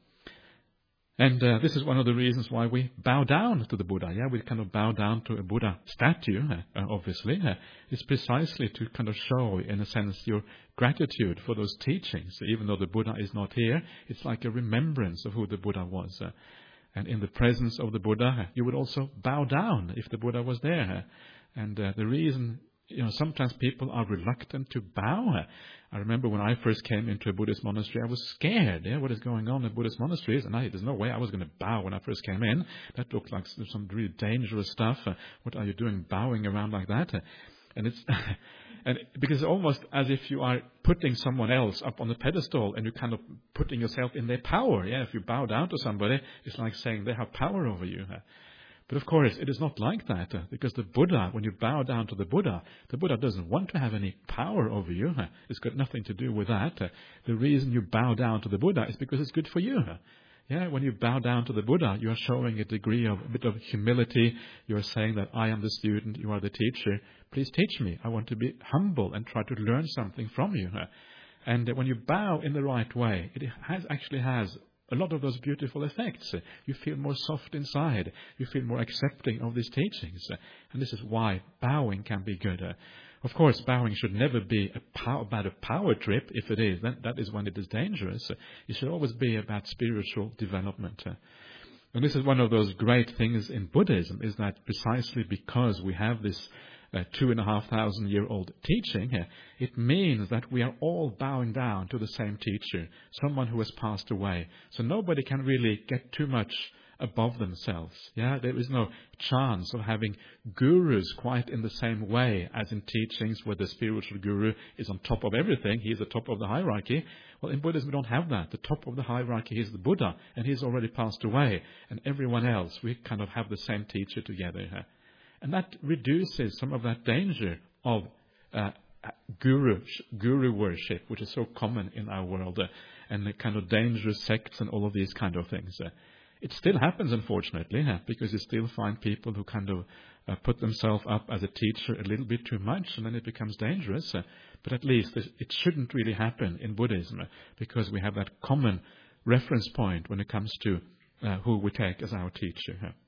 And uh, this is one of the reasons why we bow down to the Buddha. Yeah, we kind of bow down to a Buddha statue. Uh, obviously, uh, it's precisely to kind of show, in a sense, your gratitude for those teachings. Even though the Buddha is not here, it's like a remembrance of who the Buddha was. Uh, And in the presence of the Buddha, you would also bow down if the Buddha was there. And uh, the reason, you know, sometimes people are reluctant to bow. I remember when I first came into a Buddhist monastery, I was scared. Yeah, what is going on in Buddhist monasteries? And I, there's no way I was going to bow when I first came in. That looked like some really dangerous stuff. Uh, what are you doing bowing around like that? Uh, and it's and because it's almost as if you are putting someone else up on the pedestal and you're kind of putting yourself in their power. Yeah, if you bow down to somebody, it's like saying they have power over you. But of course, it is not like that, because the Buddha, when you bow down to the Buddha, the Buddha doesn't want to have any power over you. It's got nothing to do with that. The reason you bow down to the Buddha is because it's good for you. Yeah, when you bow down to the Buddha, you are showing a degree of a bit of humility. You are saying that I am the student, you are the teacher. Please teach me. I want to be humble and try to learn something from you. And when you bow in the right way, it has actually has a lot of those beautiful effects. You feel more soft inside. You feel more accepting of these teachings. And this is why bowing can be good. Of course, bowing should never be a pow- about a power trip. If it is, then that is when it is dangerous. It should always be about spiritual development. And this is one of those great things in Buddhism, is that precisely because we have this uh, two and a half thousand year old teaching, uh, it means that we are all bowing down to the same teacher, someone who has passed away. So nobody can really get too much above themselves. Yeah, there is no chance of having gurus quite in the same way as in teachings where the spiritual guru is on top of everything. He is the top of the hierarchy. Well, in Buddhism, we don't have that. The top of the hierarchy is the Buddha, and he's already passed away. And everyone else, we kind of have the same teacher together. Huh? And that reduces some of that danger of uh, guru guru worship, which is so common in our world, uh, and the kind of dangerous sects and all of these kind of things. Uh, It still happens, unfortunately, huh? Because you still find people who kind of uh, put themselves up as a teacher a little bit too much, and then it becomes dangerous. Uh, but at least it shouldn't really happen in Buddhism, uh, because we have that common reference point when it comes to uh, who we take as our teacher. Huh?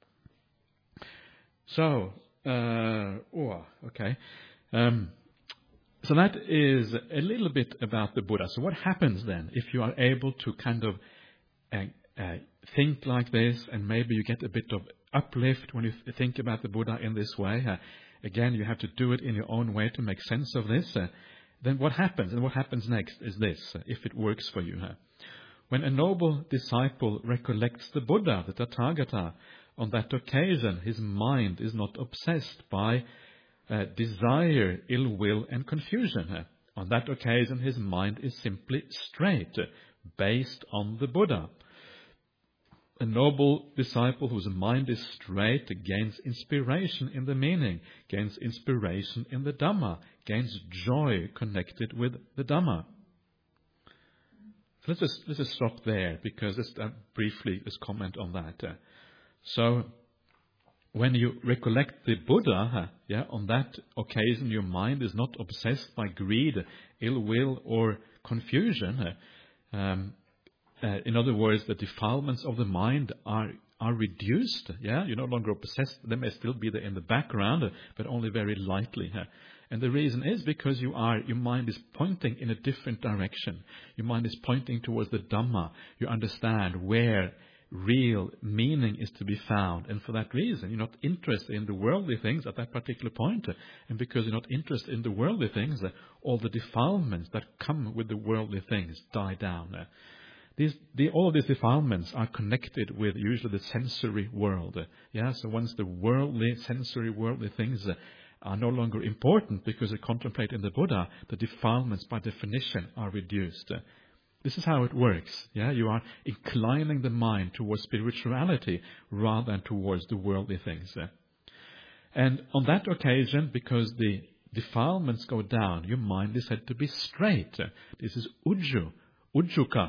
So, uh, oh, okay. Um, so that is a little bit about the Buddha. So what happens then if you are able to kind of uh, uh, think like this, and maybe you get a bit of uplift when you th- think about the Buddha in this way? Uh, again, you have to do it in your own way to make sense of this. Uh, then what happens? And what happens next is this, uh, if it works for you. Uh, when a noble disciple recollects the Buddha, the Tathagata, on that occasion his mind is not obsessed by uh, desire, ill will, and confusion. Uh, on that occasion his mind is simply straight, uh, based on the Buddha. a noble disciple whose mind is straight gains inspiration in the meaning, gains inspiration in the Dhamma, gains joy connected with the Dhamma. So let's just, let's just stop there, because just uh, briefly just comment on that. Uh, so, when you recollect the Buddha, uh, yeah, on that occasion your mind is not obsessed by greed, ill will, or confusion. Uh, um, Uh, in other words, the defilements of the mind are are reduced. Yeah, you're no longer obsessed. They may still be there in the background, uh, but only very lightly. Uh, and the reason is because you are your mind is pointing in a different direction. Your mind is pointing towards the Dhamma. You understand where real meaning is to be found, and for that reason, you're not interested in the worldly things at that particular point. Uh, and because you're not interested in the worldly things, uh, all the defilements that come with the worldly things die down. Uh, These, the, all of these defilements are connected with usually the sensory world. Uh, yeah, so once the worldly, sensory, worldly things uh, are no longer important because they contemplate in the Buddha, the defilements by definition are reduced. Uh, this is how it works. Yeah, you are inclining the mind towards spirituality rather than towards the worldly things. Uh, and on that occasion, because the defilements go down, your mind is said to be straight. Uh, this is Ujju, Ujjuka.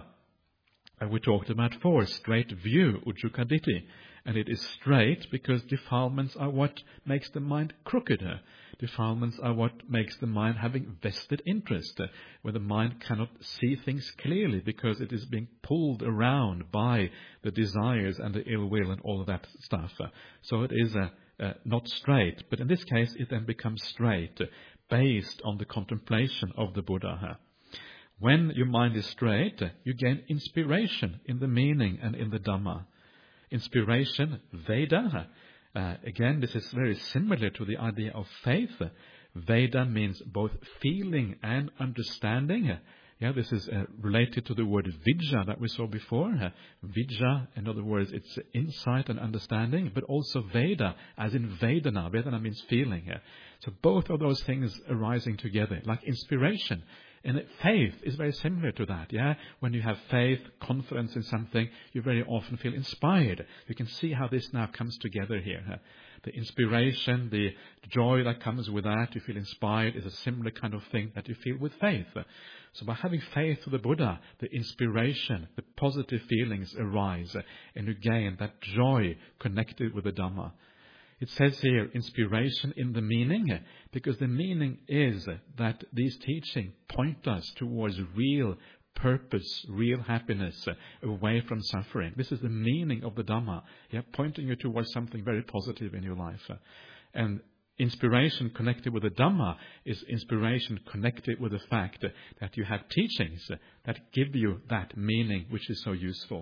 And we talked about four, straight view, Ujjukaditti. And it is straight because defilements are what makes the mind crooked. Defilements are what makes the mind having vested interest, where the mind cannot see things clearly because it is being pulled around by the desires and the ill will and all of that stuff. So it is uh, uh, not straight. But in this case, it then becomes straight, based on the contemplation of the Buddha. When your mind is straight, you gain inspiration in the meaning and in the Dhamma. Inspiration, Veda. Uh, again, this is very similar to the idea of faith. Veda means both feeling and understanding. Yeah, this is uh, related to the word Vijja that we saw before. Uh, Vijja, in other words, it's insight and understanding, but also Veda, as in Vedana. Vedana means feeling. Uh, so both of those things arising together, like inspiration. And faith is very similar to that, yeah? When you have faith, confidence in something, you very often feel inspired. You can see how this now comes together here. Huh? The inspiration, the joy that comes with that, you feel inspired, is a similar kind of thing that you feel with faith. So by having faith to the Buddha, the inspiration, the positive feelings arise, and you gain that joy connected with the Dhamma. It says here, inspiration in the meaning, because the meaning is that these teachings point us towards real purpose, real happiness, away from suffering. This is the meaning of the Dhamma, yeah, pointing you towards something very positive in your life. And inspiration connected with the Dhamma is inspiration connected with the fact that you have teachings that give you that meaning, which is so useful.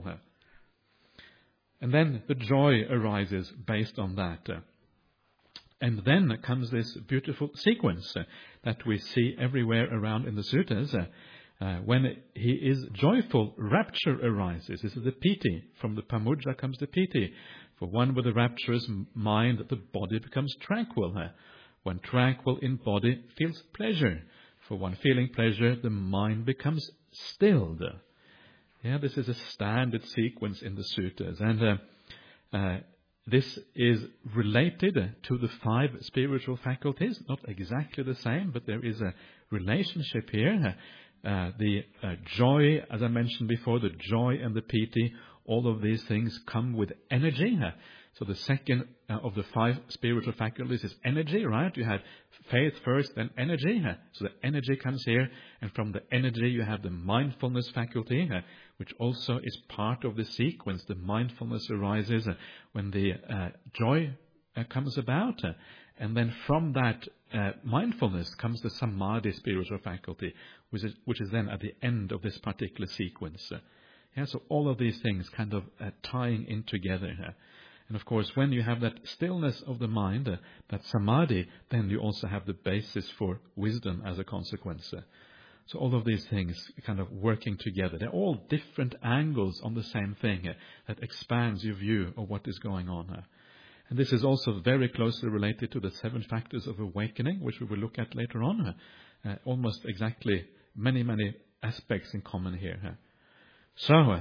And then the joy arises based on that. And then comes this beautiful sequence that we see everywhere around in the suttas. Uh, when he is joyful, rapture arises. This is the piti. From the pamudra comes the piti. For one with a rapturous mind, the body becomes tranquil. When tranquil in body, feels pleasure. For one feeling pleasure, the mind becomes stilled. Yeah, this is a standard sequence in the suttas, and uh, uh, this is related to the five spiritual faculties. Not exactly the same, but there is a relationship here. Uh, the uh, joy, as I mentioned before, the joy and the piti, all of these things come with energy. So the second uh, of the five spiritual faculties is energy, right? You have faith first, then energy. So the energy comes here, and from the energy you have the mindfulness faculty, which also is part of the sequence. The mindfulness arises when the uh, joy uh, comes about, and then from that uh, mindfulness comes the samadhi spiritual faculty, which is, which is then at the end of this particular sequence. Yeah, so all of these things kind of uh, tying in together. And of course, when you have that stillness of the mind, uh, that samadhi, then you also have the basis for wisdom as a consequence. Uh, so all of these things kind of working together. They're all different angles on the same thing uh, that expands your view of what is going on. Uh. And this is also very closely related to the seven factors of awakening, which we will look at later on. Uh, uh, almost exactly many, many aspects in common here. Uh. So, uh,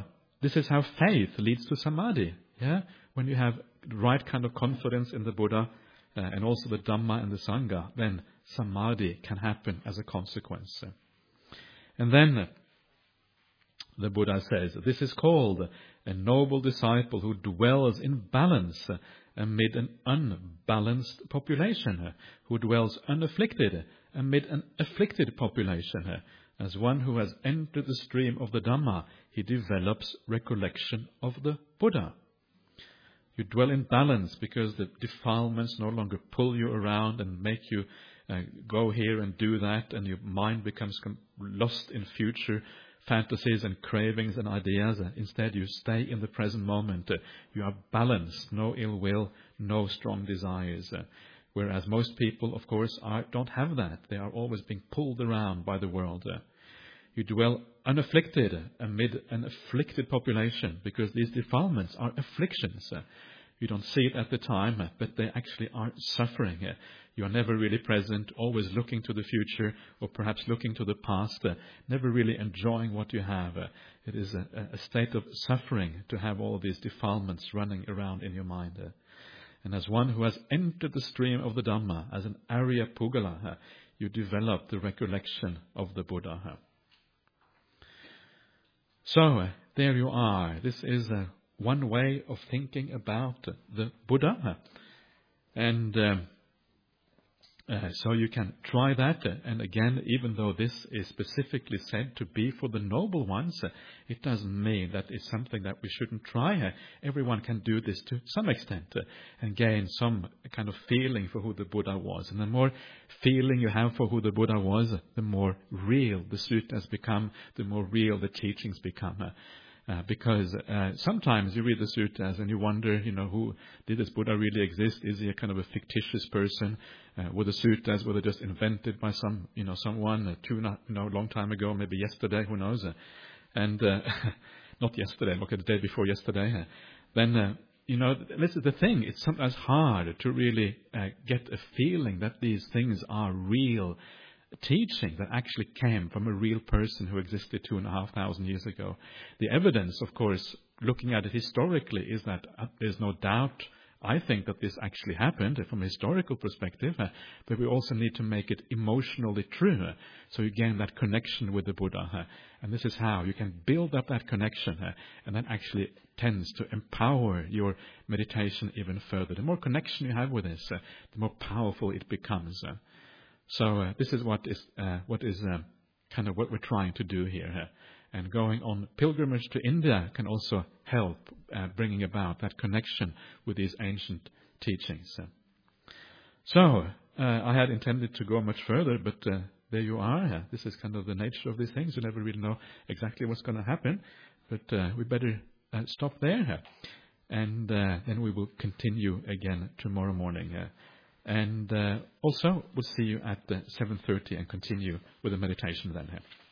this is how faith leads to samadhi. Yeah, when you have the right kind of confidence in the Buddha uh, and also the Dhamma and the Sangha, then samadhi can happen as a consequence. And then uh, the Buddha says, this is called a noble disciple who dwells in balance uh, amid an unbalanced population, uh, who dwells unafflicted amid an afflicted population. Uh, as one who has entered the stream of the Dhamma, he develops recollection of the Buddha. You dwell in balance because the defilements no longer pull you around and make you uh, go here and do that, and your mind becomes com- lost in future fantasies and cravings and ideas. Uh, instead, you stay in the present moment. Uh, you are balanced, no ill will, no strong desires. Uh, whereas most people, of course, are, don't have that. They are always being pulled around by the world. Uh, you dwell unafflicted amid an afflicted population because these defilements are afflictions. Uh, you don't see it at the time, uh, but they actually are suffering. Uh, you are never really present, always looking to the future or perhaps looking to the past, uh, never really enjoying what you have. Uh, it is a, a state of suffering to have all these defilements running around in your mind. Uh, and as one who has entered the stream of the Dhamma, as an Arya Pugala, uh, you develop the recollection of the Buddha. Uh. So, uh, there you are. This is uh, one way of thinking about uh, the Buddha. And um, uh, so you can try that. Uh, and again, even though this is specifically said to be for the noble ones, uh, it doesn't mean that it's something that we shouldn't try. Uh, everyone can do this to some extent uh, and gain some kind of feeling for who the Buddha was. And the more feeling you have for who the Buddha was, the more real the suttas become, the more real the teachings become. Uh, Uh, because uh, sometimes you read the suttas and you wonder, you know, who did this Buddha really exist? Is he a kind of a fictitious person? Uh, were the suttas were they just invented by some, you know, someone uh, two, not, you know, a long time ago, maybe yesterday, who knows? Uh, and uh, not yesterday, look at the day before yesterday. Uh, then, uh, you know, this is the thing. It's sometimes hard to really uh, get a feeling that these things are real teaching that actually came from a real person who existed two and a half thousand years ago. The evidence, of course, looking at it historically, is that uh, there's no doubt, I think, that this actually happened from a historical perspective, uh, but we also need to make it emotionally true. Uh, so you gain that connection with the Buddha. Uh, and this is how you can build up that connection, uh, and that actually tends to empower your meditation even further. The more connection you have with this, uh, the more powerful it becomes. Uh, So uh, this is what is uh, what is uh, kind of what we're trying to do here. Uh, and going on pilgrimage to India can also help uh, bringing about that connection with these ancient teachings. Uh, so uh, I had intended to go much further, but uh, there you are. Uh, this is kind of the nature of these things. You never really know exactly what's going to happen. But uh, we better uh, stop there. Uh, and uh, then we will continue again tomorrow morning. Uh, And uh, also, we'll see you at uh, seven thirty and continue with the meditation then.